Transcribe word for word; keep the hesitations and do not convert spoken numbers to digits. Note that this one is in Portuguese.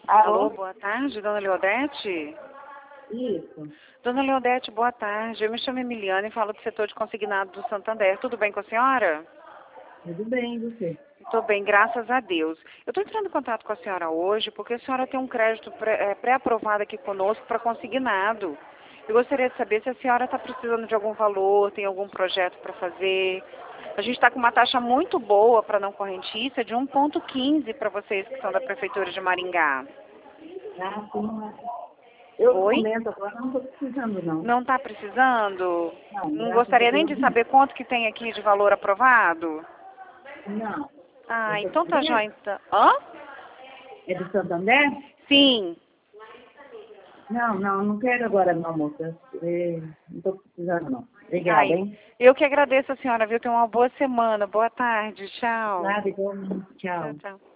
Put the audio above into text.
Alô? Alô, boa tarde, dona Leodete? Isso. Dona Leodete, boa tarde. Eu me chamo Emiliana e falo do setor de consignado do Santander. Tudo bem com a senhora? Tudo bem, e você? Estou bem, graças a Deus. Eu estou entrando em contato com a senhora hoje porque a senhora tem um crédito pré- eh, pré-aprovado aqui conosco para consignado. Eu gostaria de saber se a senhora está precisando de algum valor, tem algum projeto para fazer. A gente está com uma taxa muito boa para não correntista de um vírgula quinze para vocês que são da Prefeitura de Maringá. Ah, sim, mas eu no Oi? momento agora não estou precisando, não. Não está precisando? Não, Não graças a gostaria nem Deus de não. saber quanto que tem aqui de valor aprovado? Não. É Ah, do então tá Santander? jóia. Então. Hã? É do Santander? Sim. Não, não, não quero agora não, moça. É, não estou precisando, não. Obrigada, Ai, hein? eu que agradeço a senhora, viu? Tenha uma boa semana. Boa tarde. Tchau. Nada, igualmente. Tchau, Tchau. tchau.